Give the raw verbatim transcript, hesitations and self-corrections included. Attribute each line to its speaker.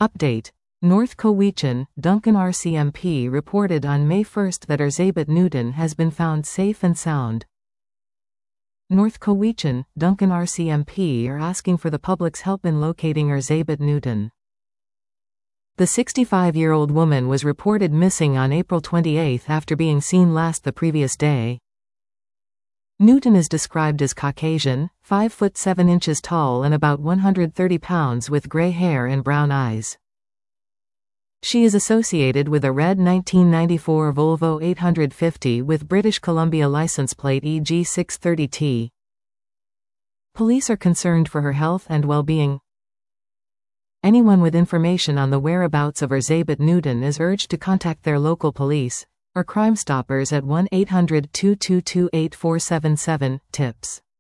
Speaker 1: Update. North Cowichan, Duncan R C M P reported on May first that Erzsébet Newton has been found safe and sound. North Cowichan, Duncan R C M P are asking for the public's help in locating Erzsébet Newton. The sixty-five-year-old woman was reported missing on April twenty-eighth after being seen last the previous day. Newton is described as Caucasian, five foot seven inches tall and about one hundred thirty pounds with gray hair and brown eyes. She is associated with a red nineteen ninety-four Volvo eight fifty with British Columbia license plate E G six thirty T. Police are concerned for her health and well-being. Anyone with information on the whereabouts of Erzsébet Newton is urged to contact their local police or Crime Stoppers at one eight hundred, two two two, eight four seven seven, tips.